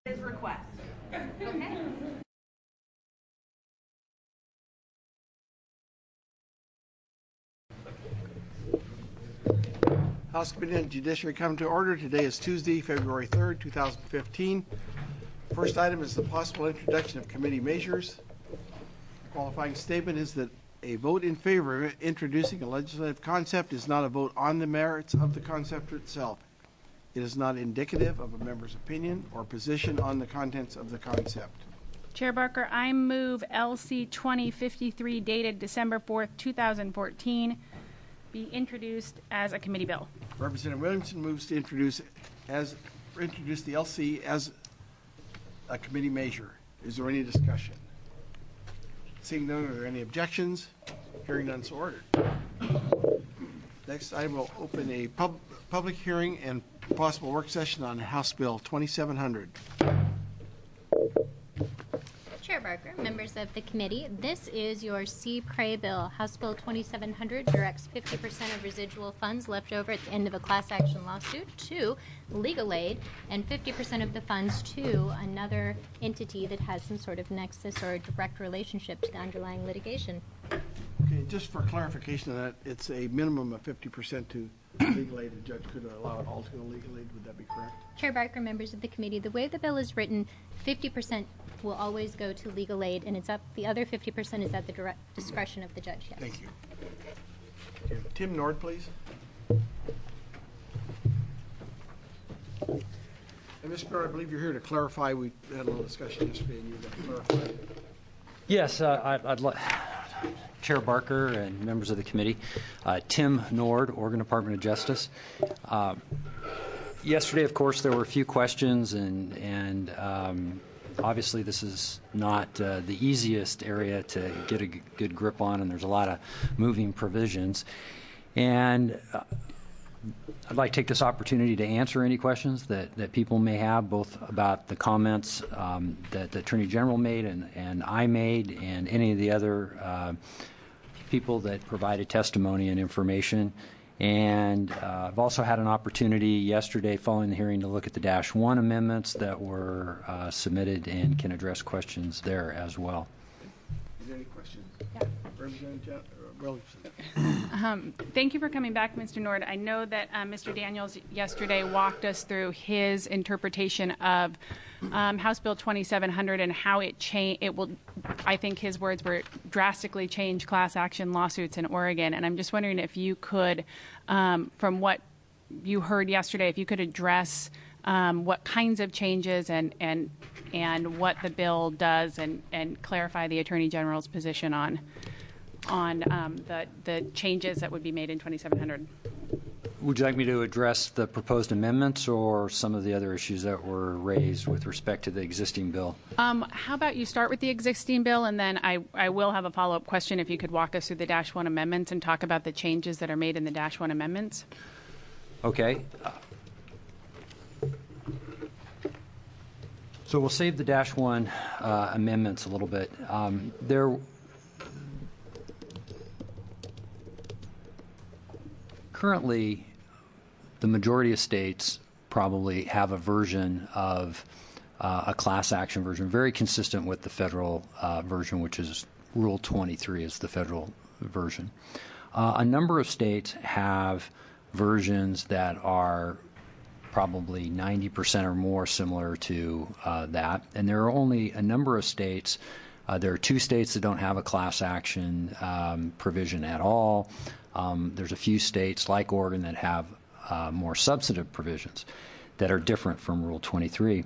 His request. Okay. House Committee on Judiciary come to order. Today is Tuesday, February 3rd, 2015. First item is the possible introduction of committee measures. The qualifying statement is that a vote in favor of introducing a legislative concept is not a vote on the merits of the concept itself. It is not indicative of a member's opinion or position on the contents of the concept. Chair Barker, I move LC 2053 dated December 4th, 2014 be introduced as a committee bill. Representative Williamson moves to introduce the LC as a committee measure. Is there any discussion? Seeing none, are there any objections? Hearing none, so ordered. Next item will open a public hearing and possible work session on House Bill 2700. Chair Barker, members of the committee, this is your C-Cray bill. House Bill 2700 directs 50% of residual funds left over at the end of a class action lawsuit to legal aid and 50% of the funds to another entity that has some sort of nexus or direct relationship to the underlying litigation. Okay, just for clarification of that, it's a minimum of 50% to legal aid. The judge could allow it all to go legal aid. Would that be correct? Chair Barker, members of the committee, the way the bill is written, 50% will always go to legal aid, and it's up. The other 50% is at the direct discretion of the judge. Yes. Thank you. Okay, Tim Nord, please. And Mr. Nord, I believe you're here to clarify. We had a little discussion yesterday, and you're going to clarify. Yes, I'd like. Chair Barker and members of the committee, Tim Nord, Oregon Department of Justice. Yesterday, of course, there were a few questions, and obviously this is not the easiest area to get a good grip on, and there's a lot of moving provisions. And I'd like to take this opportunity to answer any questions that people may have, both about the comments that the Attorney General made and I made, and any of the other people that provided testimony and information. And I've also had an opportunity yesterday following the hearing to look at the -1 amendments that were submitted and can address questions there as well. Is there any questions? Yeah. Representative Williamson. Thank you for coming back, Mr. Nord. I know that Mr. Daniels yesterday walked us through his interpretation of House Bill 2700 and how it will, I think his words were, drastically change class action lawsuits in Oregon. And I'm just wondering if you could, from what you heard yesterday, if you could address what kinds of changes and what the bill does and clarify the Attorney General's position on the changes that would be made in 2700. Would you like me to address the proposed amendments or some of the other issues that were raised with respect to the existing bill? How about you start with the existing bill, and then I will have a follow-up question if you could walk us through the -1 amendments and talk about the changes that are made in the -1 amendments. Okay. So we'll save the -1 amendments a little bit. Currently, the majority of states probably have a version of a class action version, very consistent with the federal version, which is Rule 23 is the federal version. A number of states have versions that are probably 90% or more similar to that, and there are only a number of states. There are 2 states that don't have a class action provision at all. There's a few states like Oregon that have more substantive provisions that are different from Rule 23.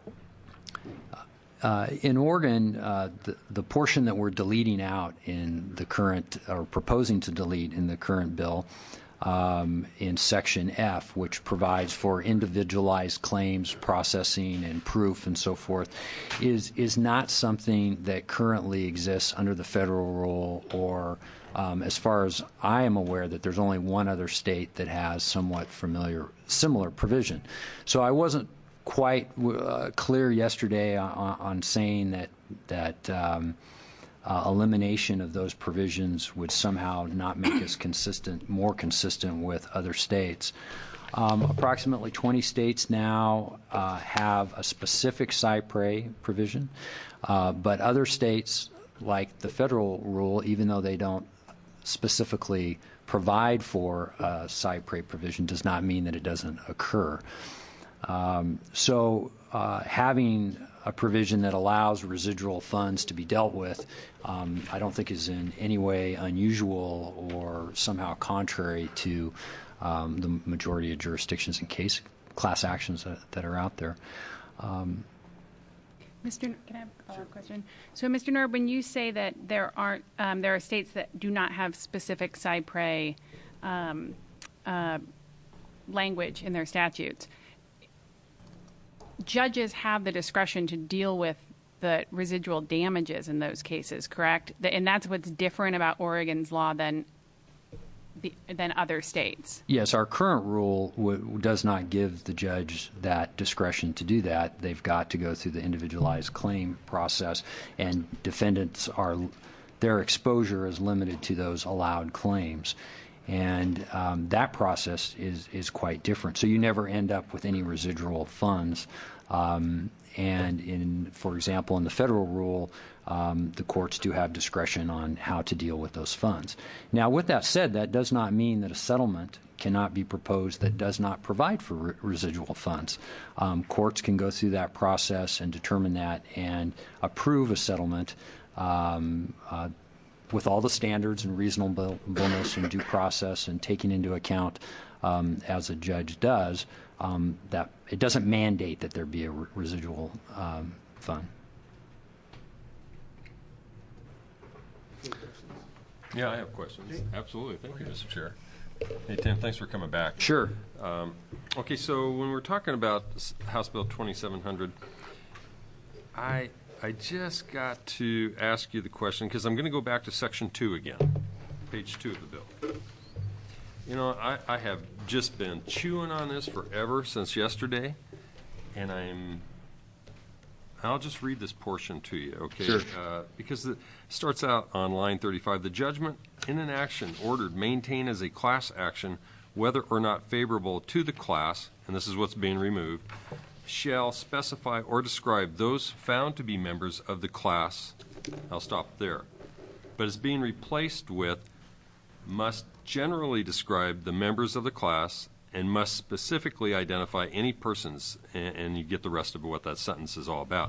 In Oregon, the portion that we're deleting out in the current, or proposing to delete in the current bill, in Section F, which provides for individualized claims processing and proof and so forth, is not something that currently exists under the federal rule, or as far as I am aware, that there's only one other state that has somewhat similar provision. So I wasn't quite clear yesterday on saying that elimination of those provisions would somehow not make us more consistent with other states. Approximately 20 states now have a specific cypre provision, but other states, like the federal rule, even though they don't specifically provide for a cypre provision, does not mean that it doesn't occur. So having a provision that allows residual funds to be dealt with, I don't think is in any way unusual or somehow contrary to the majority of jurisdictions and class actions that are out there. Can I have a follow-up question? So, Mr. Nord, when you say that there are states that do not have specific cypre language in their statutes, judges have the discretion to deal with the residual damages in those cases, correct? And that's what's different about Oregon's law than other states. Yes, our current rule does not give the judge that discretion to do that. They've got to go through the individualized claim process, and defendants their exposure is limited to those allowed claims. And that process is quite different. So you never end up with any residual funds. And for example, in the federal rule, the courts do have discretion on how to deal with those funds. Now, with that said, that does not mean that a settlement cannot be proposed that does not provide for residual funds. Courts can go through that process and determine that and approve a settlement with all the standards and reasonableness and due process, and taking into account, as a judge does, that it doesn't mandate that there be a residual fund. Yeah, I have questions. Absolutely. Thank you, Mr. Chair. Hey, Tim, thanks for coming back. Sure. Okay, so when we're talking about House Bill 2700, I just got to ask you the question, because I'm going to go back to Section 2 again, page 2 of the bill. You know, I have just been chewing on this forever since yesterday, and I'll just read this portion to you, okay? Sure. Because it starts out on line 35. The judgment in an action ordered maintained as a class action, whether or not favorable to the class, and this is what's being removed, shall specify or describe those found to be members of the class. I'll stop there. But it's being replaced with must generally describe the members of the class and must specifically identify any persons, and you get the rest of what that sentence is all about.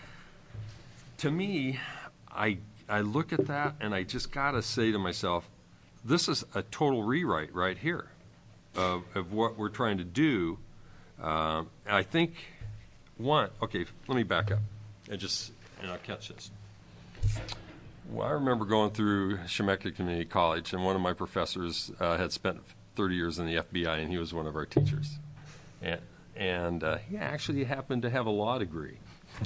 To me, I look at that and I just got to say to myself, this is a total rewrite right here of what we're trying to do. I think, okay, let me back up and I'll catch this. Well, I remember going through Chemeketa Community College, and one of my professors had spent 30 years in the FBI, and he was one of our teachers. And he actually happened to have a law degree.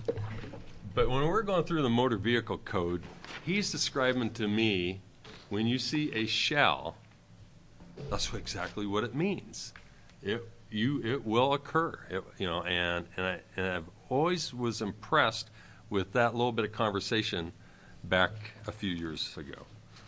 But when we're going through the motor vehicle code, he's describing to me, when you see a shall, that's exactly what it means. It will occur. And I've always was impressed with that little bit of conversation back a few years ago.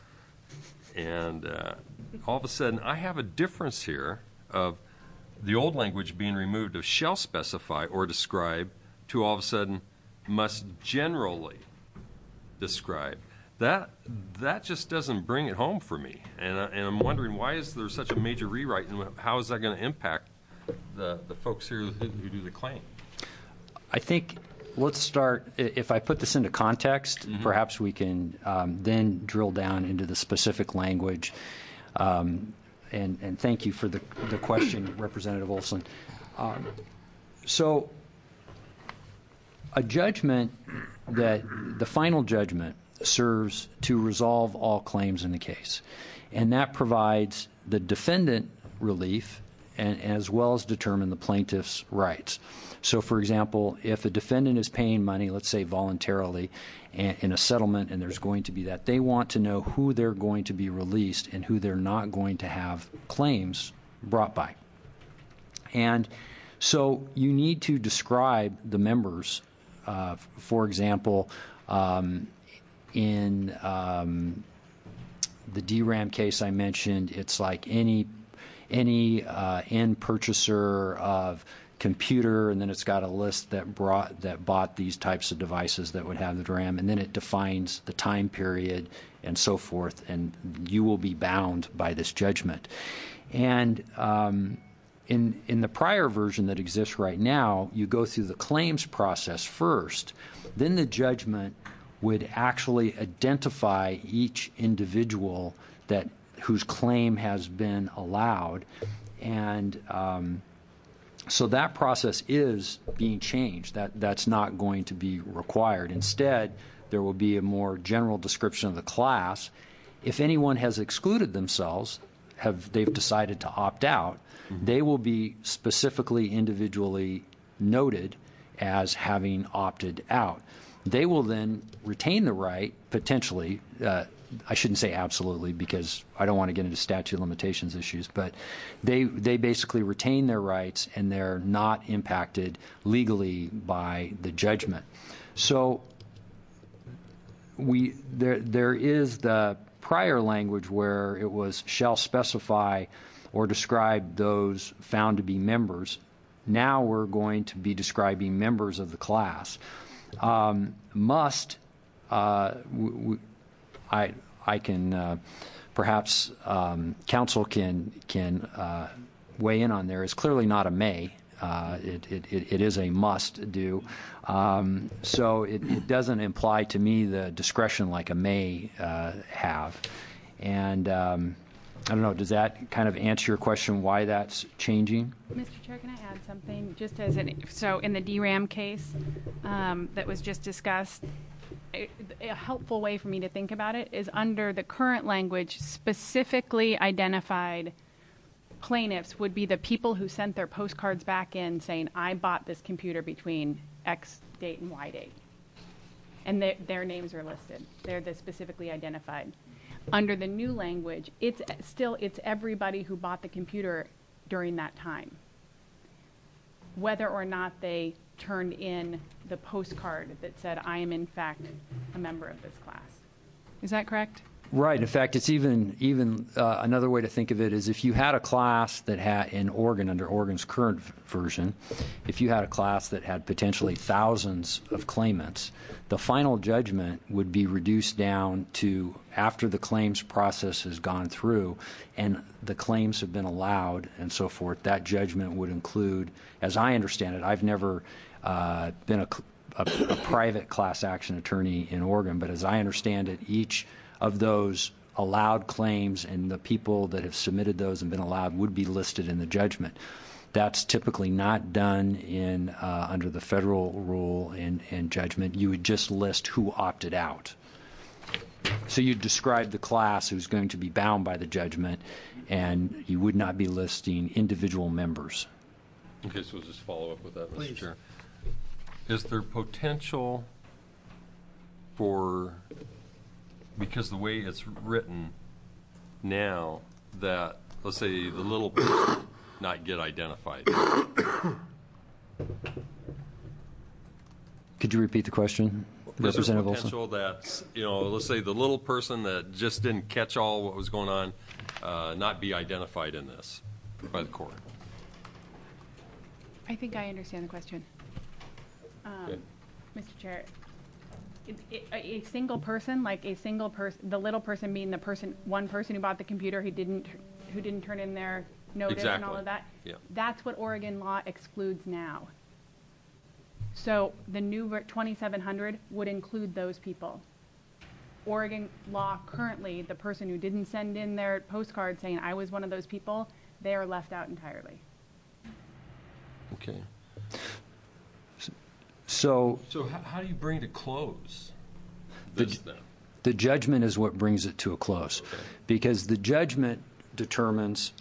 And all of a sudden, I have a difference here of the old language being removed of shall specify or describe to all of a sudden must generally describe. That just doesn't bring it home for me. And I'm wondering, why is there such a major rewrite, and how is that going to impact the folks here who do the claim? I think let's start, if I put this into context, perhaps we can then drill down into the specific language. And thank you for the question, Representative Olson. So a judgment that the final judgment serves to resolve all claims in the case, and that provides the defendant relief and as well as determine the plaintiff's rights. So, for example, if a defendant is paying money, let's say voluntarily, in a settlement, and there's going to be that, they want to know who they're going to be released and who they're not going to have claims brought by. And so you need to describe the members. For example, in the DRAM case I mentioned, it's like any end purchaser of computer, and then it's got a list that bought these types of devices that would have the DRAM, and then it defines the time period and so forth, and you will be bound by this judgment. And in the prior version that exists right now, you go through the claims process first, then the judgment would actually identify each individual whose claim has been allowed, and so that process is being changed. That's not going to be required. Instead, there will be a more general description of the class. If anyone has excluded themselves, they've decided to opt out, they will be specifically individually noted as having opted out. They will then retain the right, potentially, I shouldn't say absolutely because I don't want to get into statute of limitations issues, but they basically retain their rights and they're not impacted legally by the judgment. So there is the prior language where it was shall specify or describe those found to be members. Now we're going to be describing members of the class. Must, I can perhaps counsel can weigh in on there. It's clearly not a may. It is a must do. So it doesn't imply to me the discretion like a may have. And I don't know, does that kind of answer your question why that's changing? Mr. Chair, can I add something? Just as so in the DRAM case that was just discussed, a helpful way for me to think about it is under the current language, specifically identified plaintiffs would be the people who sent their postcards back in saying, I bought this computer between X date and Y date. And their names are listed. They're the specifically identified. Under the new language, it's everybody who bought the computer during that time, whether or not they turned in the postcard that said, I am in fact a member of this class. Is that correct? Right. In fact, it's even another way to think of it is if you had a class that had in Oregon, under Oregon's current version, if you had a class that had potentially thousands of claimants, the final judgment would be reduced down to after the claims process has gone through and the claims have been allowed and so forth, that judgment would include, as I understand it, I've never been a private class action attorney in Oregon, but as I understand it, each of those allowed claims and the people that have submitted those and been allowed would be listed in the judgment. That's typically not done in under the federal rule in judgment. You would just list who opted out. So you'd describe the class who's going to be bound by the judgment, and you would not be listing individual members. Okay, so we'll just follow up with that, Please. Mr. Chair. Is there potential for, because the way it's written now, that, let's say, the little person not get identified? Could you repeat the question, Is there Representative Olson? potential that, let's say the little person that just didn't catch all what was going on, not be identified in this by the court? I think I understand the question. Okay. Mr. Chair, a single person, the little person being one person who bought the computer who didn't turn in their notice and all of that. Yeah. That's what Oregon law excludes now. So the new 2700 would include those people. Oregon law currently, the person who didn't send in their postcard saying I was one of those people, they are left out entirely. Okay. So how do you bring it to close this then? the judgment is what brings it to a close, Okay. because the judgment determines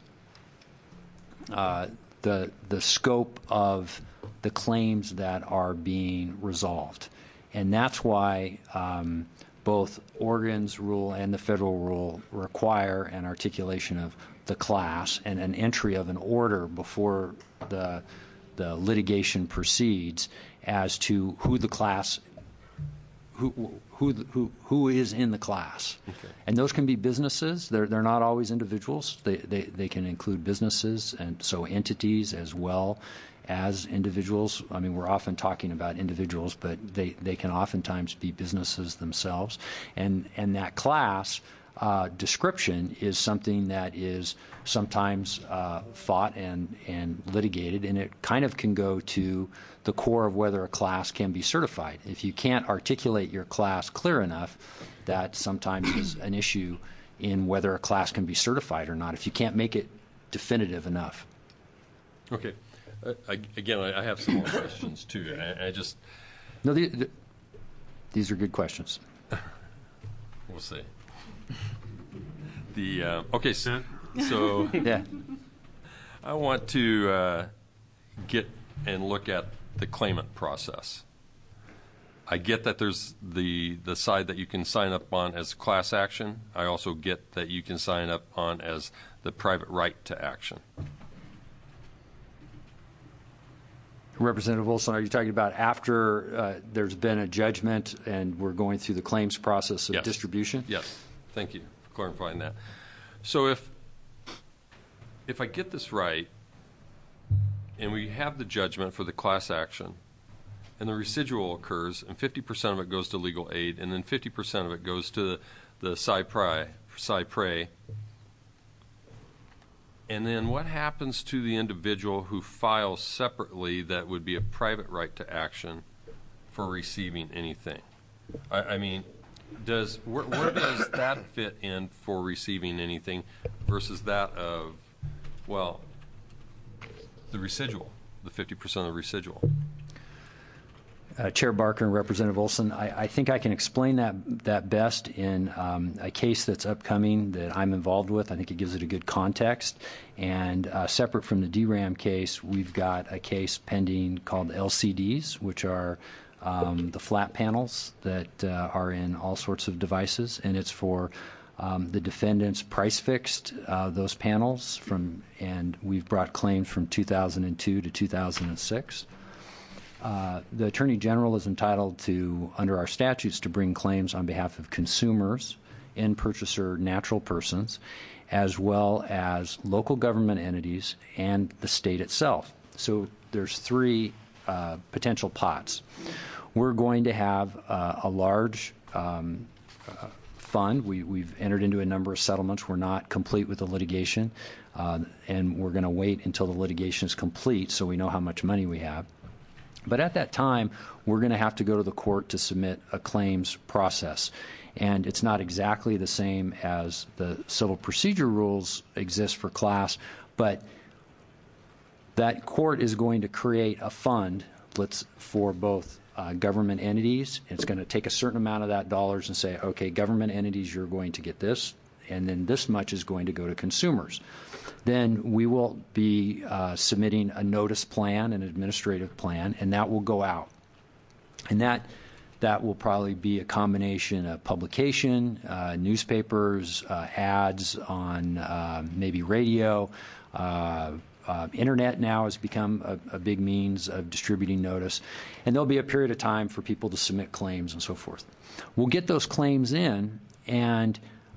the scope of the claims that are being resolved, and that's why both Oregon's rule and the federal rule require an articulation of the class and an entry of an order before the litigation proceeds as to who who is in the class. Okay. And those can be businesses. They're not always individuals. They can include businesses, and so entities as well as individuals. I mean, we're often talking about individuals, but they can oftentimes be businesses themselves. And that class description is something that is sometimes fought and litigated, and it kind of can go to the core of whether a class can be certified. If you can't articulate your class clear enough, that sometimes is an issue in whether a class can be certified or not, if you can't make it definitive enough. Okay. Again, I have some more questions too. I just No, these are good questions. we'll see. Okay, so Yeah. I want to get and look at the claimant process. I get that there's the side that you can sign up on as class action. I also get that you can sign up on as the private right to action. Representative Wilson, are you talking about after there's been a judgment and we're going through the claims process of Yes. distribution? Yes. Thank you for clarifying that. So if I get this right, and we have the judgment for the class action, and the residual occurs, and 50% of it goes to legal aid, and then 50% of it goes to the SIPRE, and then what happens to the individual who files separately that would be a private right to action for receiving anything? I mean, where does that fit in for receiving anything versus that of, well, the residual, the 50% of the residual? Chair Barker and Representative Olson, I think I can explain that best in a case that's upcoming that I'm involved with. I think it gives it a good context. And separate from the DRAM case, we've got a case pending called LCDs, which are the flat panels that are in all sorts of devices, and it's for the defendants price fixed those panels and we've brought claims from 2002 to 2006. The Attorney General is entitled to, under our statutes, to bring claims on behalf of consumers, end purchaser, natural persons, as well as local government entities and the state itself. So there's three potential pots. We're going to have a large fund. We've entered into a number of settlements. We're not complete with the litigation, and we're going to wait until the litigation is complete so we know how much money we have. But at that time, we're going to have to go to the court to submit a claims process. And it's not exactly the same as the civil procedure rules exist for class, but that court is going to create a fund for both government entities. It's going to take a certain amount of that dollars and say, okay, government entities, you're going to get this, and then this much is going to go to consumers. Then we will be submitting a notice plan, an administrative plan, and that will go out. And that will probably be a combination of publication, newspapers, ads on maybe radio. Internet now has become a big means of distributing notice. And there'll be a period of time for people to submit claims and so forth. We'll get those claims in, and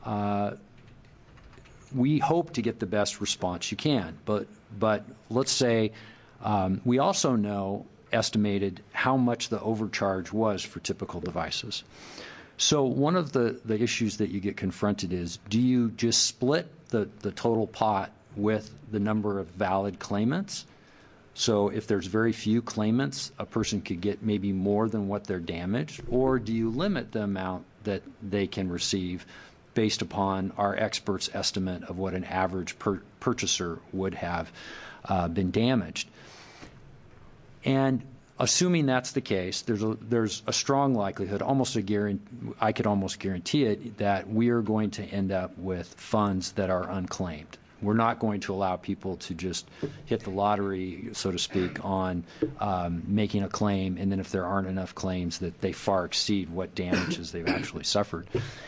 we hope to get the best response you can. But let's say we also know estimated how much the overcharge was for typical devices. So one of the issues that you get confronted is, do you just split the total pot with the number of valid claimants? So if there's very few claimants, a person could get maybe more than what they're damaged, or do you limit the amount that they can receive based upon our experts' estimate of what an average purchaser would have been damaged? And assuming that's the case, there's a strong likelihood, I could almost guarantee it, that we are going to end up with funds that are unclaimed. We're not going to allow people to just hit the lottery, so to speak, on making a claim, and then if there aren't enough claims, that they far exceed what damages they've actually suffered.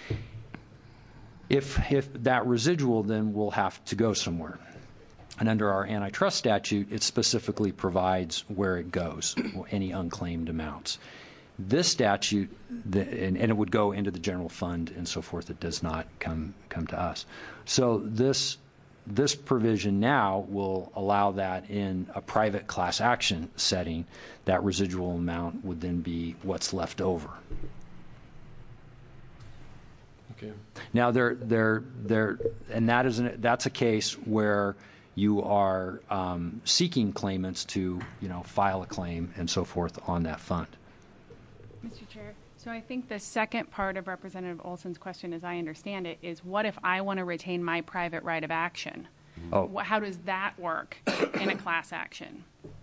If that residual then will have to go somewhere. And under our antitrust statute, it specifically provides where it goes, any unclaimed amounts. This statute, and it would go into the general fund and so forth. It does not come to us. So this provision now will allow that in a private class action setting. That residual amount would then be what's left over. Okay. Now, and that's a case where you are seeking claimants to, file a claim and so forth on that fund. Mr. Chair, so I think the second part of Representative Olson's question, as I understand it, is what if I want to retain my private right of action? Oh. How does that work in a class action?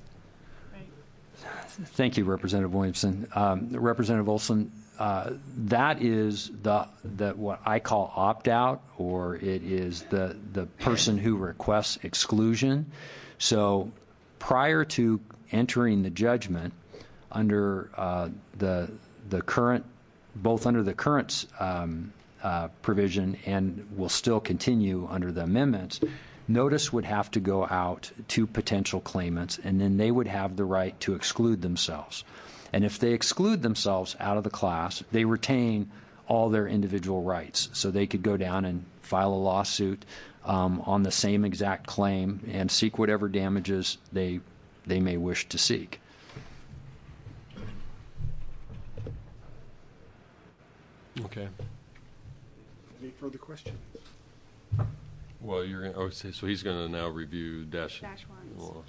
Thank you, Representative Williamson. Representative Olson, that is the what I call opt-out, or it is the person who requests exclusion. So prior to entering the judgment, under the current, both under the current provision and will still continue under the amendments, notice would have to go out to potential claimants, and then they would have the right to exclude themselves. And if they exclude themselves out of the class, they retain all their individual rights. So they could go down and file a lawsuit on the same exact claim and seek whatever damages they may wish to seek. Okay. Any further questions? Well, you're going to, so he's going to now review dash Dash ones. Well,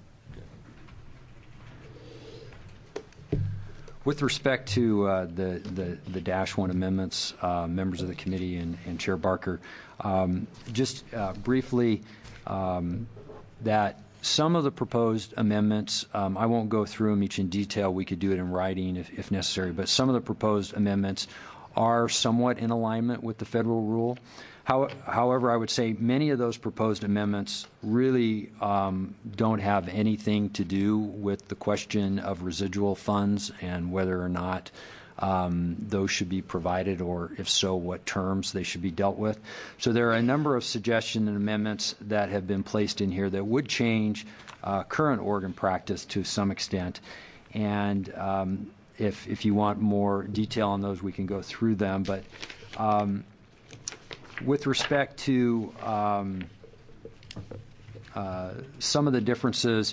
With respect to the Dash 1 amendments, members of the committee and Chair Barker, just briefly, that some of the proposed amendments, I won't go through them each in detail. We could do it in writing if necessary, but some of the proposed amendments are somewhat in alignment with the federal rule. However, I would say many of those proposed amendments really don't have anything to do with the question of residual funds and whether or not those should be provided, or if so, what terms they should be dealt with. So there are a number of suggestions and amendments that have been placed in here that would change current Oregon practice to some extent. And if you want more detail on those, we can go through them. But with respect to some of the differences,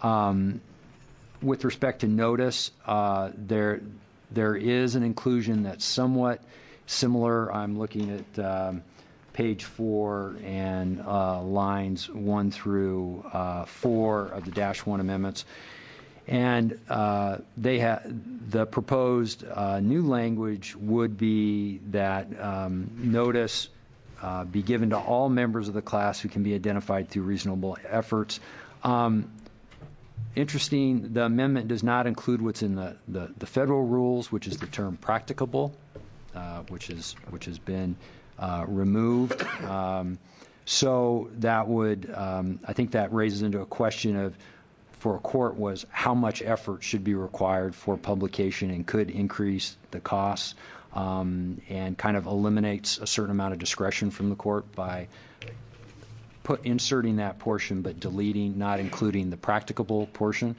with respect to notice, there is an inclusion that's somewhat similar. I'm looking at page 4 and lines 1 through 4 of the Dash 1 amendments. And the proposed new language would be that notice be given to all members of the class who can be identified through reasonable efforts. Interesting, the amendment does not include what's in the federal rules, which is the term practicable, which has been removed. So that would, I think that raises into a question of, for a court, was how much effort should be required for publication and could increase the costs, and kind of eliminates a certain amount of discretion from the court by inserting that portion but deleting, not including the practicable portion.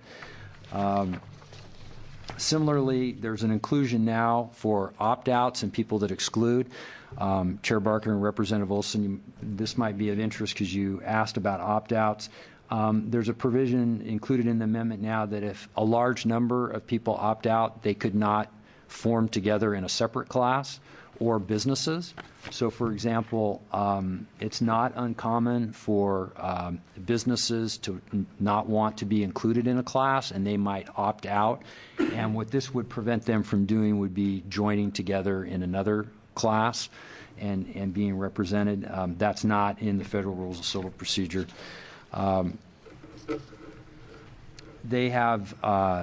Similarly, there's an inclusion now for opt-outs and people that exclude. Chair Barker and Representative Olson, this might be of interest because you asked about opt-outs. There's a provision included in the amendment now that if a large number of people opt out, they could not form together in a separate class or businesses. So, for example, it's not uncommon for businesses to not want to be included in a class, and they might opt out. And what this would prevent them from doing would be joining together in another class and being represented. That's not in the Federal Rules of Civil Procedure. They have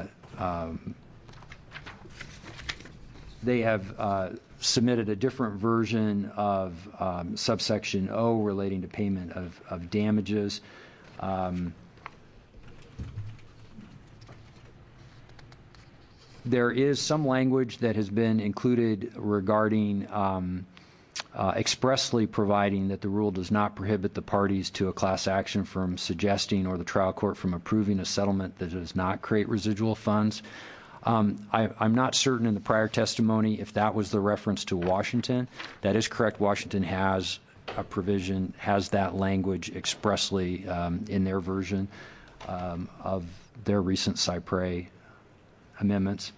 submitted a different version of subsection O relating to payment of damages. There is some language that has been included regarding expressly providing that the rule does not prohibit the parties to a class action from suggesting or the trial court from approving a settlement that does not create residual funds. I'm not certain in the prior testimony if that was the reference to Washington. That is correct. Washington has a provision, has that language expressly in their version of their recent Cypre amendments.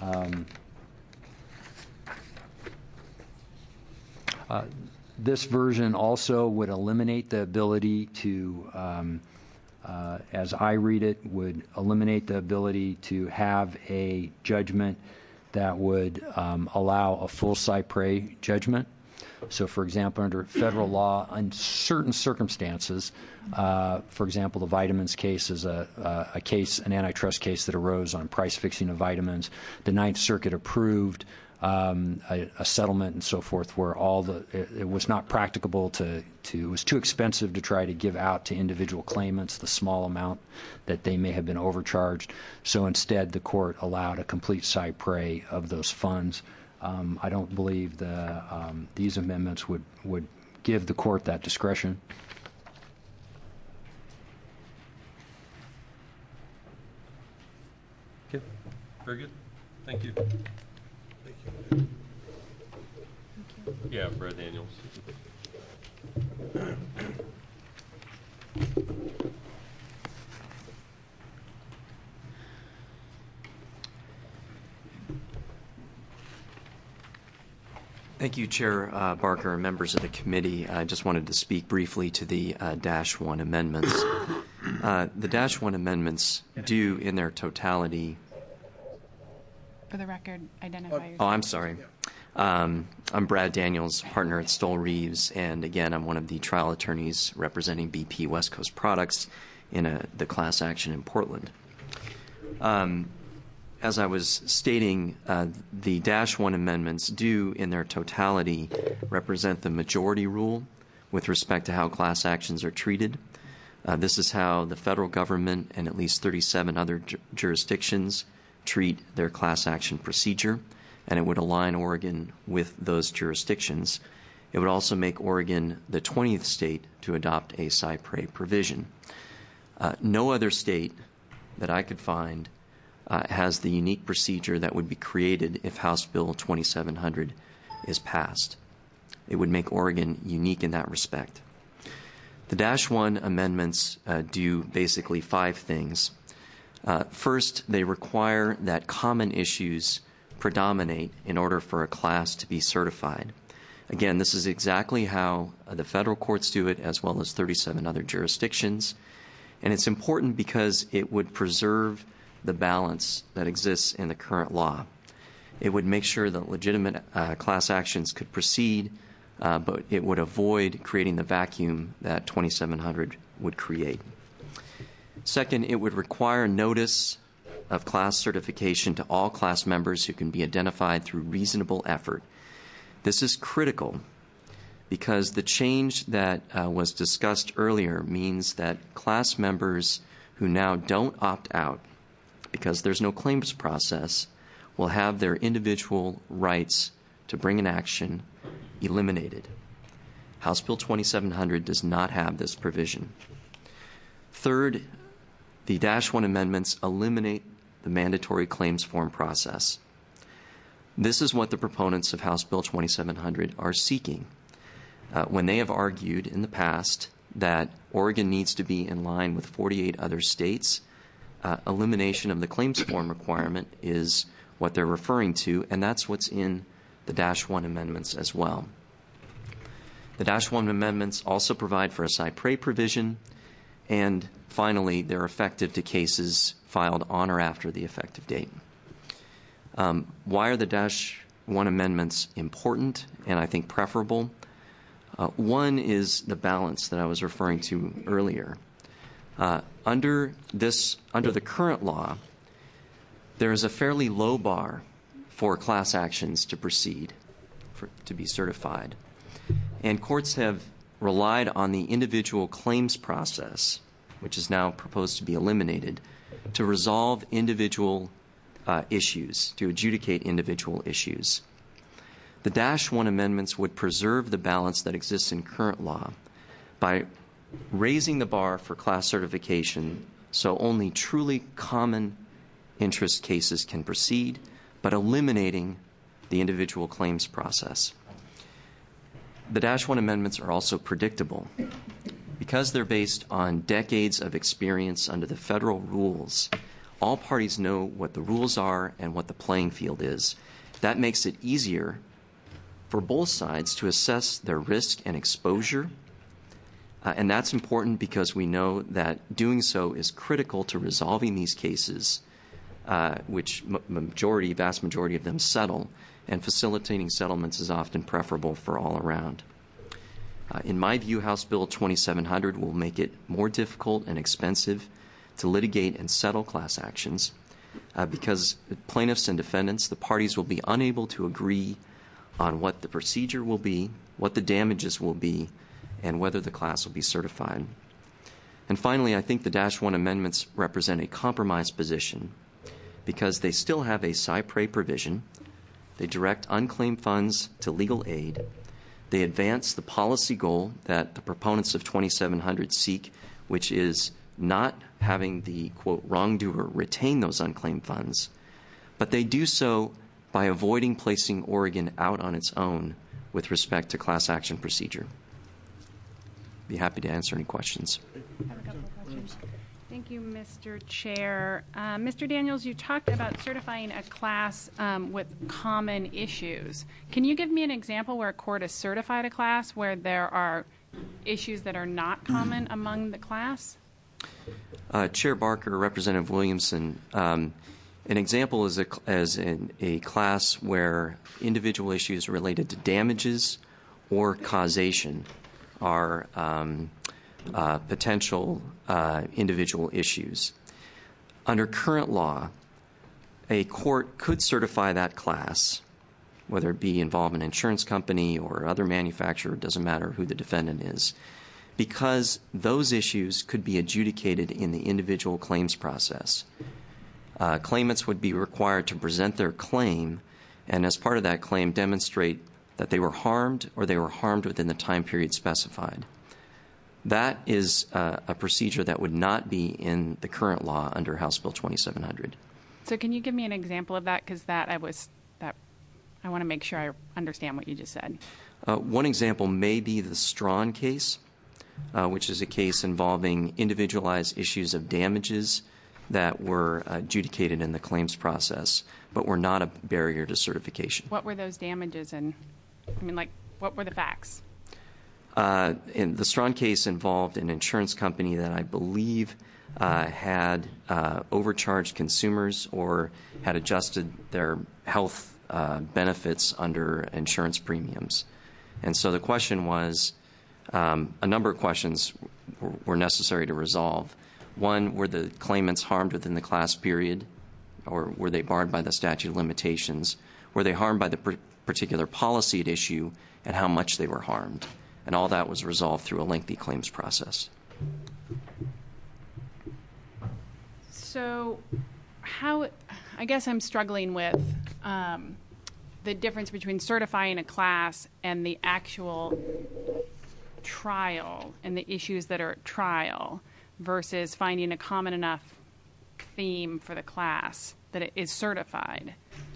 This version also would eliminate the ability to, as I read it, would eliminate the ability to have a judgment that would allow a full Cypre judgment. So, for example, under federal law, in certain circumstances, for example, the vitamins case is a case, an antitrust case that arose on price fixing of vitamins. The Ninth Circuit approved a settlement and so forth where it was not practicable it was too expensive to try to give out to individual claimants the small amount that they may have been overcharged. So instead, the court allowed a complete Cypre of those funds. I don't believe these amendments would give the court that discretion. Okay, very good. Thank you. Yeah, Brad Daniels. Thank you, Chair Barker and members of the committee. I just wanted to speak briefly to the Dash 1 amendments. The Dash 1 amendments do in their totality. For the record, identify yourself. Oh, I'm sorry. I'm Brad Daniels, partner at Stoll Reeves, and again, I'm one of the trial attorneys representing BP West Coast Products in the class action in Portland. As I was stating, the Dash 1 amendments do in their totality represent the majority rule with respect to how class actions are treated. This is how the federal government and at least 37 other jurisdictions treat their class action procedure, and it would align Oregon with those jurisdictions. It would also make Oregon the 20th state to adopt a Cypre provision. No other state that I could find has the unique procedure that would be created if House Bill 2700 is passed. It would make Oregon unique in that respect. The Dash 1 amendments do basically 5 things. First, they require that common issues predominate in order for a class to be certified. Again, this is exactly how the federal courts do it, as well as 37 other jurisdictions. And it's important because it would preserve the balance that exists in the current law. It would make sure that legitimate class actions could proceed, but it would avoid creating the vacuum that 2700 would create. Second, it would require notice of class certification to all class members who can be identified through reasonable effort. This is critical because the change that was discussed earlier means that class members who now don't opt out because there's no claims process will have their individual rights to bring an action eliminated. House Bill 2700 does not have this provision. Third, the Dash 1 amendments eliminate the mandatory claims form process. This is what the proponents of House Bill 2700 are seeking. When they have argued in the past that Oregon needs to be in line with 48 other states, elimination of the claims form requirement is what they're referring to, and that's what's in the Dash 1 amendments as well. The Dash 1 amendments also provide for a Cypre provision, and finally, they're effective to cases filed on or after the effective date. Why are the Dash 1 amendments important and I think preferable? One is the balance that I was referring to earlier. Under the current law, there is a fairly low bar for class actions to proceed, to be certified. And courts have relied on the individual claims process, which is now proposed to be eliminated, to resolve individual issues, to adjudicate individual issues. The Dash 1 amendments would preserve the balance that exists in current law by raising the bar for class certification so only truly common interest cases can proceed, but eliminating the individual claims process. The Dash 1 amendments are also predictable. Because they're based on decades of experience under the federal rules, all parties know what the rules are and what the playing field is. That makes it easier for both sides to assess their risk and exposure. And that's important because we know that doing so is critical to resolving these cases, which vast majority of them settle, and facilitating settlements is often preferable for all around. In my view, House Bill 2700 will make it more difficult and expensive to litigate and settle class actions because plaintiffs and defendants, the parties, will be unable to agree on what the procedure will be, what the damages will be, and whether the class will be certified. And finally, I think the Dash 1 amendments represent a compromise position because they still have a cypre provision. They direct unclaimed funds to legal aid. They advance the policy goal that the proponents of 2700 seek, which is not having the, quote, wrongdoer retain those unclaimed funds. But they do so by avoiding placing Oregon out on its own with respect to class action procedure. Be happy to answer any questions. I have a couple of questions. Thank you, Mr. Chair. Mr. Daniels, you talked about certifying a class with common issues. Can you give me an example where a court has certified a class where there are issues that are not common among the class? Chair Barker, Representative Williamson, an example is a class where individual issues related to damages or causation are potential individual issues. Under current law, a court could certify that class, whether it be involve an insurance company or other manufacturer, it doesn't matter who the defendant is, because those issues could be adjudicated in the individual claims process. Claimants would be required to present their claim and, as part of that claim, demonstrate that they were harmed or they were harmed within the time period specified. That is a procedure that would not be in the current law under House Bill 2700. So can you give me an example of that? Because I want to make sure I understand what you just said. One example may be the Strawn case, which is a case involving individualized issues of damages that were adjudicated in the claims process, but were not a barrier to certification. What were those damages, and what were the facts? In the Strawn case involved an insurance company that I believe had overcharged consumers or had adjusted their health benefits under insurance premiums. And so the question was, a number of questions were necessary to resolve. One, were the claimants harmed within the class period, or were they barred by the statute of limitations? Were they harmed by the particular policy at issue, and how much they were harmed? And all that was resolved through a lengthy claims process. So I guess I'm struggling with the difference between certifying a class and the actual trial and the issues that are at trial versus finding a common enough theme for the class that it is certified.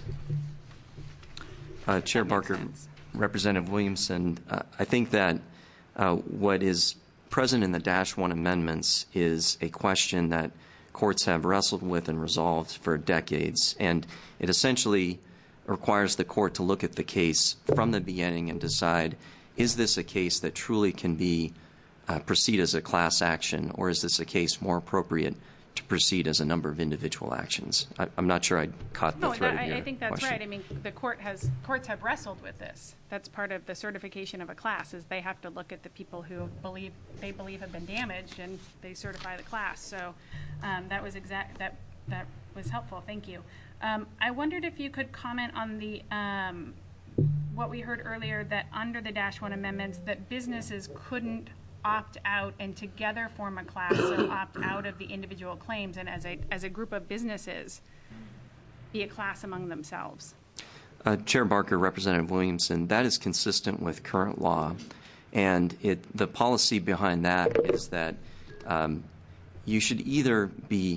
Chair Barker, Representative Williamson, I think that what is present in the Dash 1 amendments is a question that courts have wrestled with and resolved for decades, and it essentially requires the court to look at the case from the beginning and decide, is this a case that truly can be proceed as a class action, or is this a case more appropriate to proceed as a number of individual actions? I'm not sure I caught the thread of your question. I think that's right. I mean, the courts have wrestled with this. That's part of the certification of a class, is they have to look at the people who they believe have been damaged, and they certify the class. So that was helpful. Thank you. I wondered if you could comment on the what we heard earlier, that under the Dash 1 amendments that businesses couldn't opt out and together form a class, so opt out of the individual claims, and as a group of businesses be a class among themselves. Chair Barker, Representative Williamson, that is consistent with current law, and the policy behind that is that you should either be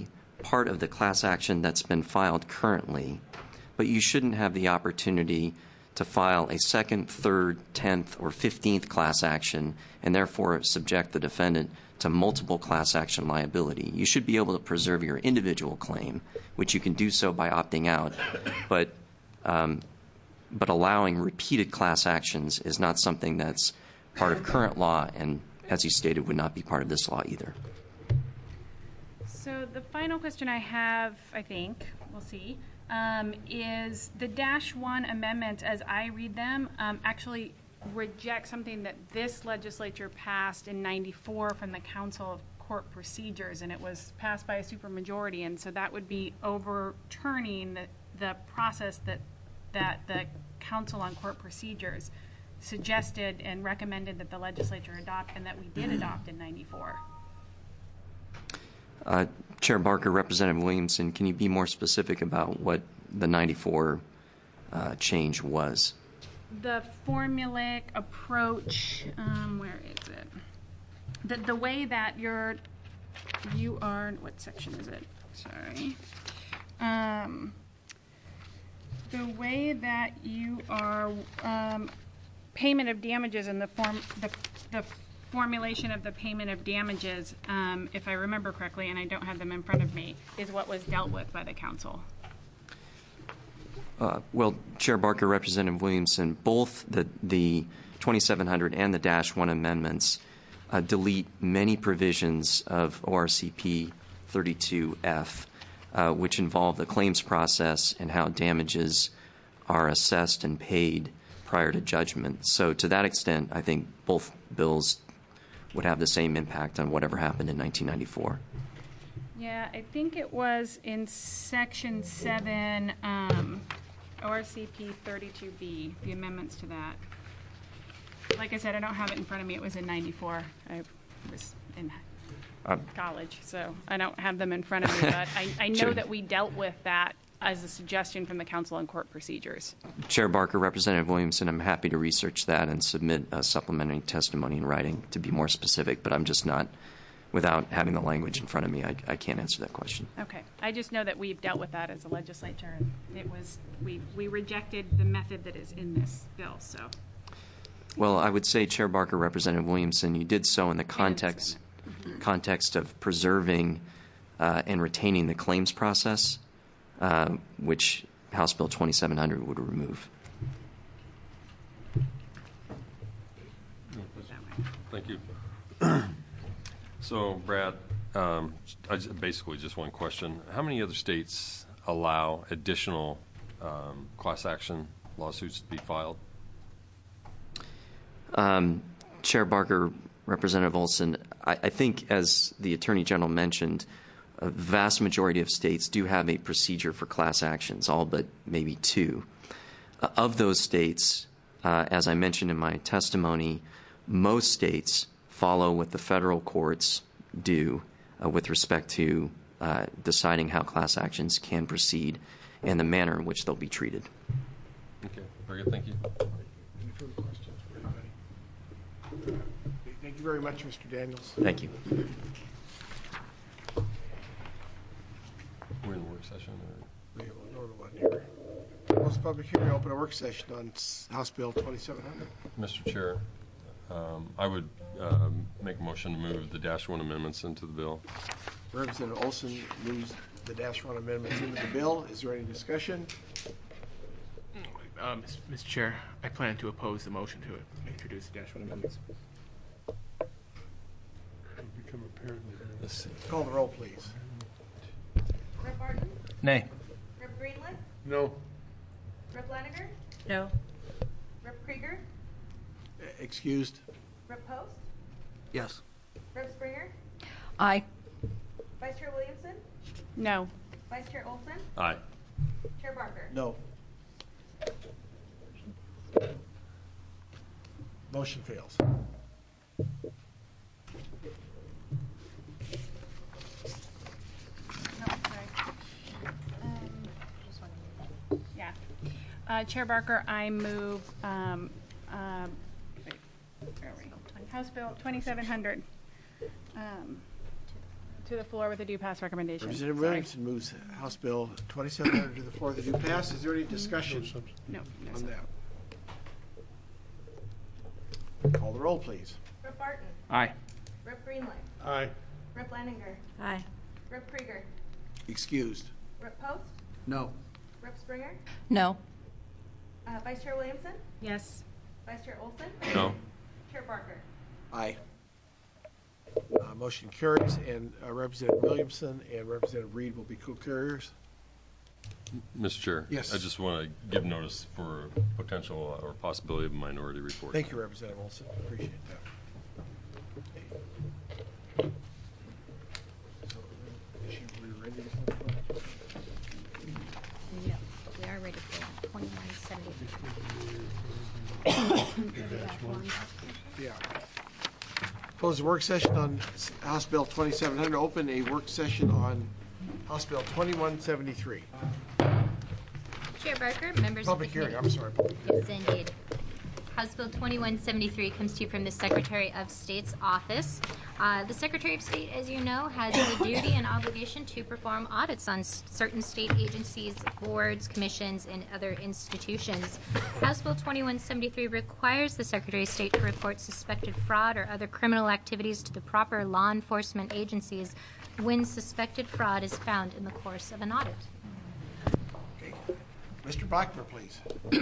part of the class action that's been filed currently, but you shouldn't have the opportunity to file a second, third, 10th, or 15th class action and therefore subject the defendant to multiple class action liability. You should be able to preserve your individual claim, which you can do so by opting out, but allowing repeated class actions is not something that's part of current law and, as you stated, would not be part of this law either. So the final question I have, I think, we'll see, is the -1 amendments, as I read them, actually reject something that this legislature passed in '94 from the Council of Court Procedures, and it was passed by a supermajority, and so that would be overturning the process that the Council on Court Procedures suggested and recommended that the legislature adopt, and that we did adopt in '94. Chair Barker, Representative Williamson, can you be more specific about what the '94 change was? The formulaic approach, where is it? The way that you are, what section is it? Sorry. The way that you are, payment of damages and the formulation of the payment of damages, if I remember correctly, and I don't have them in front of me, is what was dealt with by the council. Well, Chair Barker, Representative Williamson, both the 2700 and the -1 amendments delete many provisions of ORCP 32F, which involve the claims process and how damages are assessed and paid prior to judgment. So to that extent, I think both bills would have the same impact on whatever happened in 1994. Yeah, I think it was in Section 7, ORCP 32B, the amendments to that. Like I said, I don't have it in front of me. It was in '94. I was in college, so I don't have them in front of me. But I know that we dealt with that as a suggestion from the Council on Court Procedures. Chair Barker, Representative Williamson, I'm happy to research that and submit a supplementary testimony in writing to be more specific, but I'm just not, without having the language in front of me, I can't answer that question. Okay. I just know that we've dealt with that as a legislature, and it was, we rejected the method that is in this bill, so. Well, I would say, Chair Barker, Representative Williamson, you did so in the context of preserving and retaining the claims process, which House Bill 2700 would remove. Thank you. So, Brad, basically just one question. How many other states allow additional class action lawsuits to be filed? Chair Barker, Representative Olson, I think, as the Attorney General mentioned, a vast majority of states do have a procedure for class actions, all but maybe 2. Of those states, as I mentioned in my testimony, most states follow what the federal courts do with respect to deciding how class actions can proceed and the manner in which they'll be treated. Okay, very good. Thank you. Any further questions for anybody? Thank you very much, Mr. Daniels. Thank you. We're in the work session. We have another one here. Close the public hearing, open a work session on House Bill 2700. Mr. Chair, I would make a motion to move the -1 amendments into the bill. Representative Olson moves the -1 amendments into the bill. Is there any discussion? Mr. Chair, I plan to oppose the motion to introduce the -1 amendments. Let's see. Call the roll, please. Rep. Barton? Nay. Rep. Greenwood? No. Rep. Laniger? No. Rep. Krieger? Excused? Rep. Post? Yes. Rep. Springer? Aye. Vice Chair Williamson? No. Vice Chair Olson? Aye. Chair Barker? No. Motion fails. Chair Barker, I move where are we? House Bill 2700 To the floor with a due pass recommendation. Representative Sorry. Williamson moves House Bill 2700 to the floor with a due pass. Is there any discussion No, no, on sir. that? Call the roll, please. Rep Barton. Aye. Rep Greenlee. Aye. Rep Leininger. Aye. Rep Krieger. Excused. Rep Post. No. Rep Springer. No. Vice Chair Williamson. Yes. Vice Chair Olson. No. Chair Barker. Aye. Motion carries, and Representative Williamson and Representative Reed will be co-carriers. Mr. Chair. Yes. I just want to give notice for potential or possibility of a minority report. Thank you, Representative Olson. Appreciate that. So, is she ready to come forward? No. We are ready for 2170. Yeah. Close the work session on House Bill 2700. Open a work session on House Bill 2173. Chair Barker, members Public of the hearing, committee. I'm sorry. Yes, indeed. House Bill 2173 comes to you from the Secretary of State's office. The Secretary of State, as you know, has the duty and obligation to perform audits on certain state agencies, boards, commissions, and other institutions. House Bill 2173 requires the Secretary of State to report suspected fraud or other criminal activities to the proper law enforcement agencies when suspected fraud is found in the course of an audit. Okay. Mr. Blackmer, please.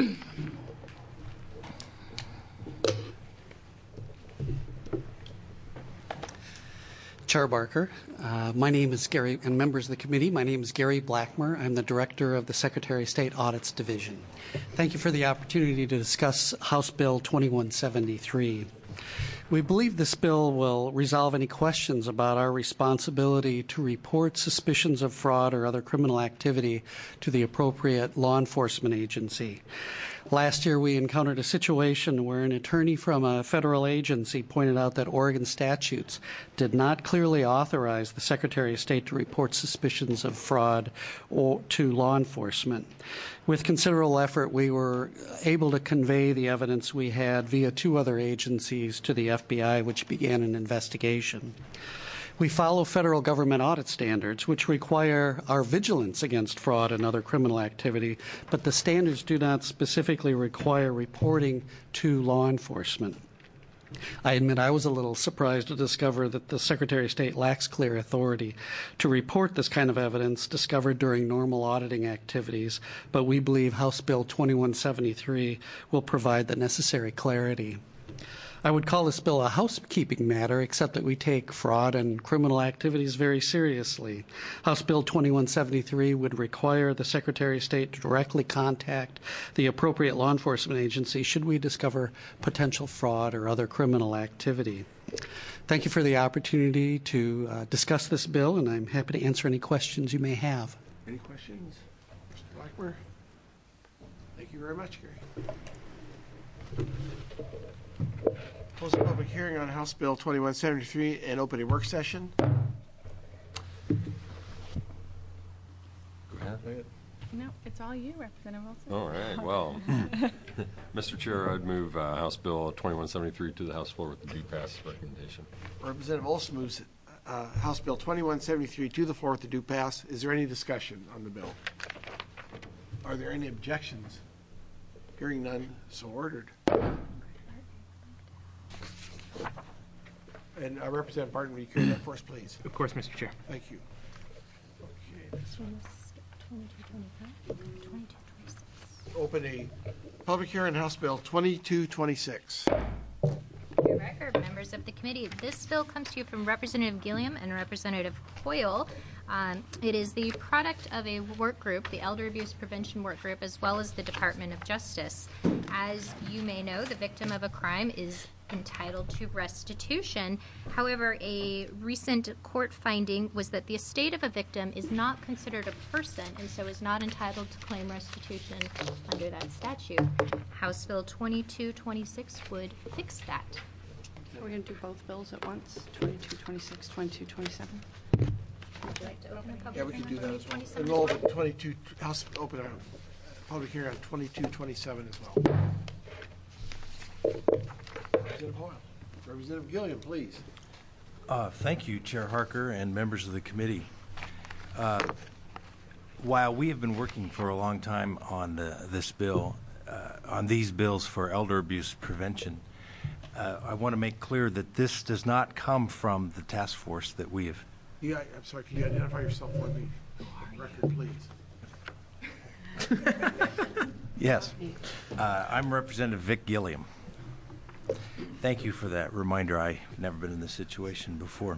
Chair Barker, my name is Gary, and members of the committee, my name is Gary Blackmer. I'm the Director of the Secretary of State Audits Division. Thank you for the opportunity to discuss House Bill 2173. We believe this bill will resolve any questions about our responsibility to report suspicions of fraud or other criminal activity to the appropriate law enforcement agency. Last year, we encountered a situation where an attorney from a federal agency pointed out that Oregon statutes did not clearly authorize the Secretary of State to report suspicions of fraud to law enforcement. With considerable effort, we were able to convey the evidence we had via two other agencies to the FBI, which began an investigation. We follow federal government audit standards, which require our vigilance against fraud and other criminal activity, but the standards do not specifically require reporting to law enforcement. I admit I was a little surprised to discover that the Secretary of State lacks clear authority to report this kind of evidence discovered during normal auditing activities, but we believe House Bill 2173 will provide the necessary clarity. I would call this bill a housekeeping matter, except that we take fraud and criminal activities very seriously. House Bill 2173 would require the Secretary of State to directly contact the appropriate law enforcement agency should we discover potential fraud or other criminal activity. Thank you for the opportunity to discuss this bill, and I'm happy to answer any questions you may have. Any questions? Mr. Blackmer? Thank you very much, Gary. Close the public hearing on House Bill 2173 and open a work session. Go ahead. No, it's all you, Representative Wilson. All right, well, Mr. Chair, I'd move House Bill 2173 to the House floor with the due pass recommendation. Representative Olson moves House Bill 2173 to the floor with the due pass. Is there any discussion on the bill? Are there any objections? Hearing none, so ordered. And Representative Barton, will you carry that for us, please? Of course, Mr. Chair. Thank you. Okay, this one. Open a public hearing on House Bill 2226. Your record, members of the committee. This bill comes to you from Representative Gilliam and Representative Hoyle. It is the product of a work group, the Elder Abuse Prevention Work Group, as well as the Department of Justice. As you may know, the victim of a crime is entitled to restitution. However, a recent court finding was that the estate of a victim is not considered a person and so is not entitled to claim restitution under that statute. House Bill 2226 would fix that. We're going to do both bills at once, 2226, 2227. Would you like to open a public Yeah, we can do hearing that on as well. 2227? Enroll the 22, House, open a public hearing on 2227 as well. Representative Hoyle. Representative Gilliam, please. Thank you, Chair Harker and members of the committee. While we have been working for a long time on this bill, on these bills for elder abuse prevention, I want to make clear that this does not come from the task force that we have. Yeah, I'm sorry, can you identify yourself for me? Record, please. Yes. I'm Representative Vic Gilliam. Thank you for that reminder. I've never been in this situation before.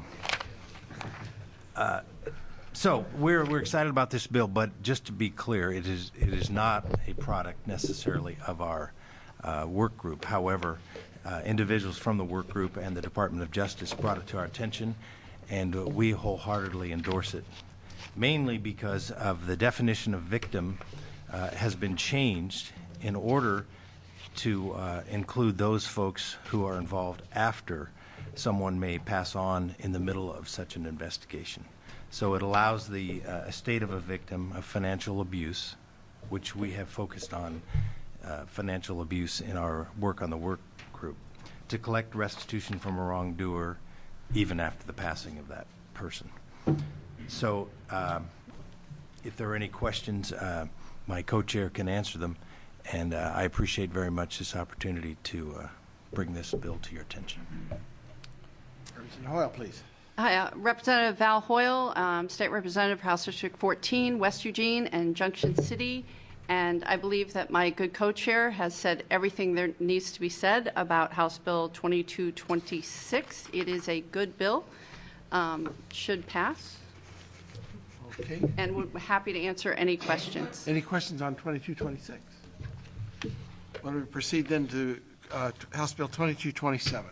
So we're excited about this bill, but just to be clear, it is not a product necessarily of our work group. However, individuals from the work group and the Department of Justice brought it to our attention, and we wholeheartedly endorse it, mainly because of the definition of victim has been changed in order to include those folks who are involved after someone may pass on in the middle of such an investigation. So it allows the estate of a victim of financial abuse, which we have focused on financial abuse in our work on the work group, to collect restitution from a wrongdoer even after the passing of that person. So if there are any questions, my co-chair can answer them, and I appreciate very much this opportunity to bring this bill to your attention. Representative Hoyle, please. Hi, Representative Val Hoyle, State Representative, House District 14, West Eugene and Junction City. And I believe that my good co-chair has said everything there needs to be said about House Bill 2226. It is a good bill, should pass. Okay. And we're happy to answer any questions. Any questions on 2226? Why don't we proceed then to House Bill 2227?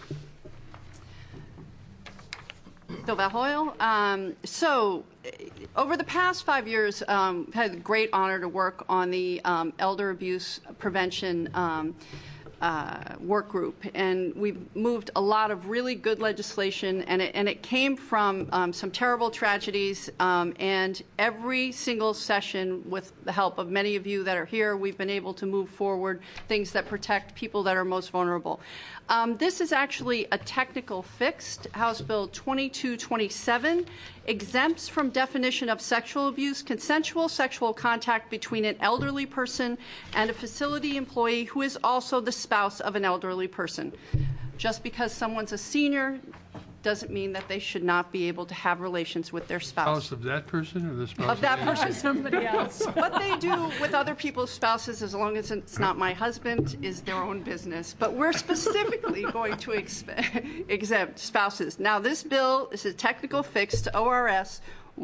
Bill Val Hoyle. So over the past 5 years, I've had the great honor to work on the elder abuse prevention work group, and we've moved a lot of really good legislation, and it came from some terrible tragedies, and every single session, with the help of many of you that are here, we've been able to move forward things that protect people that are most vulnerable. This is actually a technical fix. House Bill 2227 exempts from definition of sexual abuse consensual sexual contact between an elderly person and a facility employee who is also the spouse of an elderly person. Just because someone's a senior doesn't mean that they should not be able to have relations with their spouse. Spouse of that person or the spouse Of that person. Somebody else. What they do with other people's spouses, as long as it's not my husband, is their own business. But we're specifically going to exempt spouses. Now, this bill is a technical fix to ORS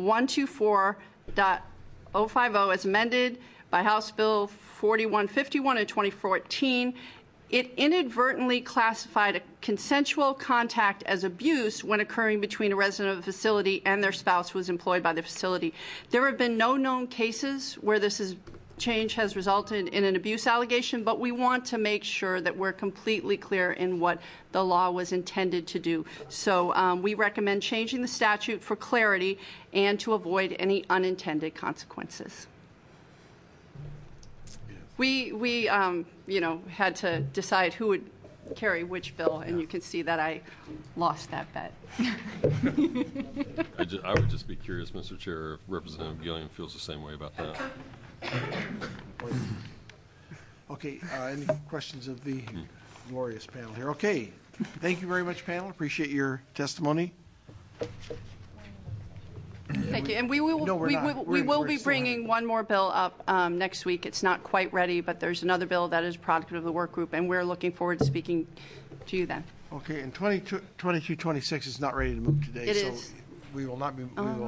124.050 as amended by House Bill 4151 in 2014. It inadvertently classified a consensual contact as abuse when occurring between a resident of a facility and their spouse who was employed by the facility. There have been no known cases where this change has resulted in an abuse allegation, but we want to make sure that we're completely clear in what the law was intended to do. So we recommend changing the statute for clarity and to avoid any unintended consequences. We had to decide who would carry which bill, and you can see that I lost that bet. I would just be curious, Mr. Chair, if Representative Gilliam feels the same way about that. Okay, any questions of the glorious panel here? Okay, thank you very much, panel. Appreciate your testimony. Thank you. And we will be bringing one more bill up next week. It's not quite ready, but there's another bill that is a product of the work group, and we're looking forward to speaking to you then. Okay, and 2226 is not ready to move today. It so is. We will not be.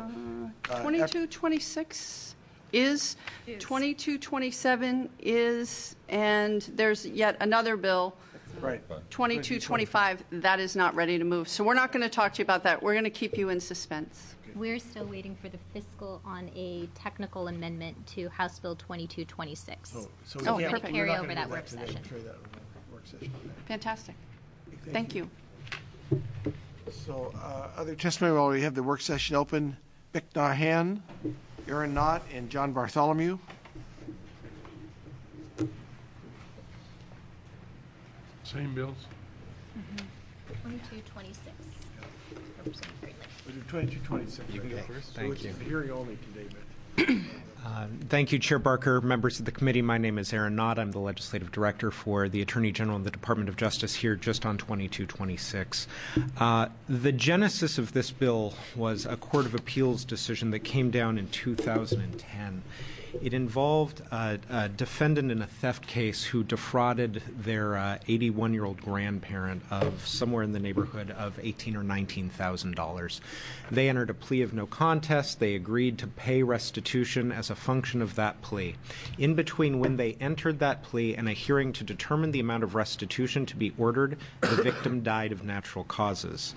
2226 is, 2227 is, and there's yet another bill. Right. 2225, that is not ready to move. So we're not going to talk to you about that. We're going to keep you in suspense. We're still waiting for the fiscal on a technical amendment to House Bill 2226. So we're going to carry over that work session. Fantastic. Thank you. So other testimony while we have the work session open. Bic Nahan, Aaron Knott, and John Bartholomew. Same bills? 2226. Representative Greenlee. We'll do 2226. You can go first. So Thank it's you. a hearing only today, but. Thank you, Chair Barker, members of the committee. My name is Aaron Knott. I'm the Legislative Director for the Attorney General in the Department of Justice here just on 2226. The genesis of this bill was a Court of Appeals decision that came down in 2010. It involved a defendant in a theft case who defrauded their 81-year-old grandparent of somewhere in the neighborhood of $18,000 or $19,000. They entered a plea of no contest. They agreed to pay restitution as a function of that plea. In between when they entered that plea and a hearing to determine the amount of restitution to be ordered, the victim died of natural causes.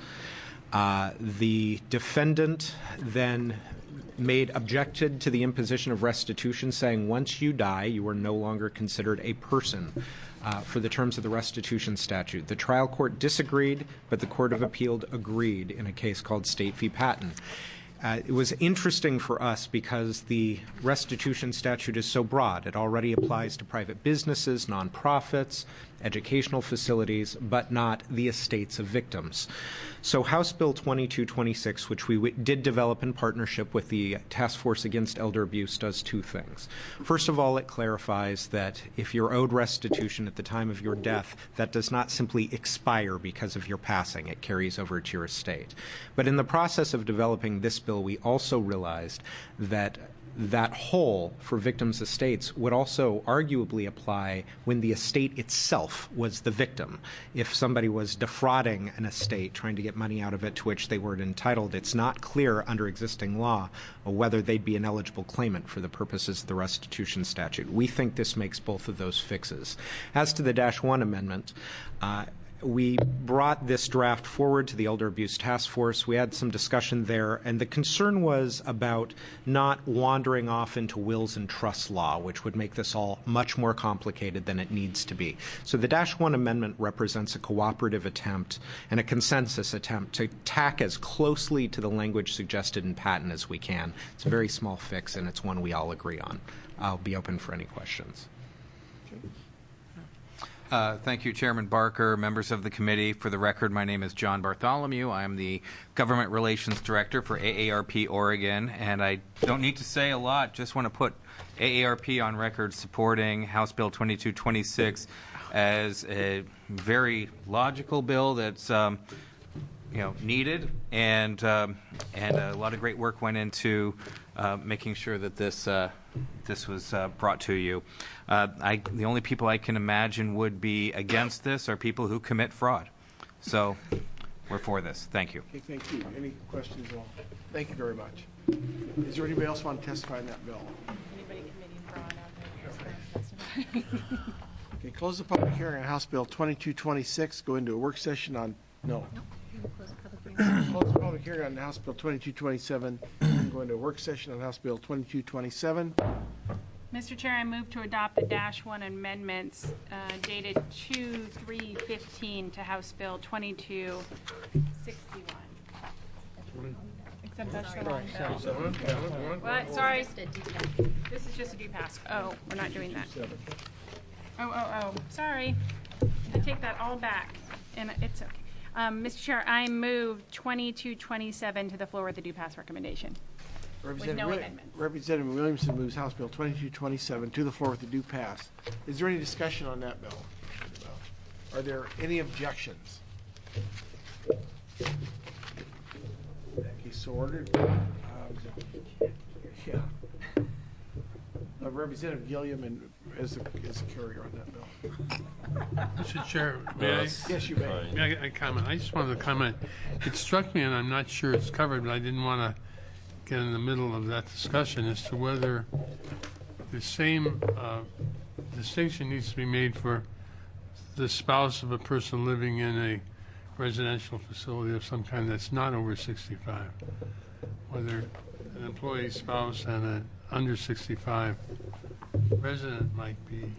The defendant then objected to the imposition of restitution, saying once you die, you are no longer considered a person for the terms of the restitution statute. The trial court disagreed, but the Court of Appeal agreed in a case called State v. Patton. It was interesting for us because the restitution statute is so broad. It already applies to private businesses, nonprofits, educational facilities, but not the estates of victims. So House Bill 2226, which we did develop in partnership with the Task Force Against Elder Abuse, does two things. First of all, it clarifies that if you're owed restitution at the time of your death, that does not simply expire because of your passing. It carries over to your estate. But in the process of developing this bill, we also realized that that whole for victims' estates would also arguably apply when the estate itself was the victim. If somebody was defrauding an estate, trying to get money out of it to which they weren't entitled, it's not clear under existing law whether they'd be an eligible claimant for the purposes of the restitution statute. We think this makes both of those fixes. As to the -1 amendment, we brought this draft forward to the Elder Abuse Task Force. We had some discussion there, and the concern was about not wandering off into wills and trusts law, which would make this all much more complicated than it needs to be. So the -1 amendment represents a cooperative attempt and a consensus attempt to tack as closely to the language suggested in Patton as we can. It's a very small fix, and it's one we all agree on. I'll be open for any questions. Thank you, Chairman Barker, members of the committee. For the record, my name is John Bartholomew. I am the Government Relations Director for AARP Oregon, and I don't need to say a lot. Just want to put AARP on record supporting House Bill 2226 as a very logical bill that's needed, and a lot of great work went into making sure that this was brought to you. The only people I can imagine would be against this are people who commit fraud. So we're for this. Thank you. Okay, thank you. Any questions at all? Thank you very much. Is there anybody else want to testify on that bill? Anybody committing fraud out there? Okay, close the public hearing on House Bill 2226. Go into a work session on, no. Close the public hearing. Close the public hearing on House Bill 2227. Go into a work session on House Bill 2227. Mr. Chair, I move to adopt the -1 amendments dated 2/3/15 to House Bill 2261. Except that's the wrong bill. What? Sorry. This is just a DPAS. Oh, we're not doing that. Oh. Sorry. I take that all back, and it's okay. Mr. Chair, I move 2227 to the floor with the DPAS recommendation. With no amendment. Representative Williamson moves House Bill 2227 to the floor with the due pass. Is there any discussion on that bill? Are there any objections? Okay, so ordered. Representative Gilliam is the carrier on that bill. Mr. Chair, may I? Yes, you may. May I comment? I just wanted to comment. It struck me, and I'm not sure it's covered, but I didn't want to get in the middle of that discussion as to whether the same distinction needs to be made for the spouse of a person living in a residential facility of some kind that's not over 65. Whether an employee spouse and an under 65 resident might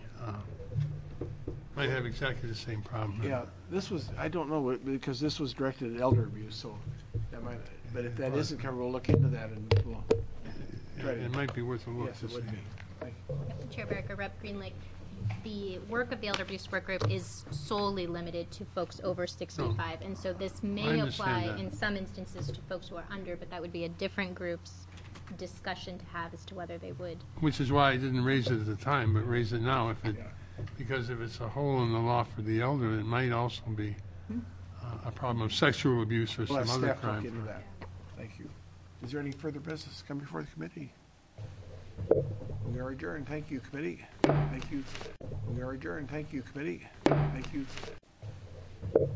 have exactly the same problem. Yeah, this was, I don't know, because this was directed at elder abuse, so that might, but if that isn't covered, we'll look into that and we'll try to. It might be worth a look Yes, to it see. would be. Thank you. Chair Barker, Rep. Green Lake. the work of the elder abuse work group is solely limited to folks over 65, and so this I may understand apply that. in some instances to folks who are under, but that would be a different group's discussion to have as to whether they would. Which is why I didn't raise it at the time, but raise it now because if it's a hole in the law for the elder, it might also be a problem of sexual abuse or We'll have some other staff look crime. into that. Thank you. Is there any further business to come before the committee? We are adjourned. Thank you, committee. Thank you. We are adjourned. Thank you, committee. Thank you.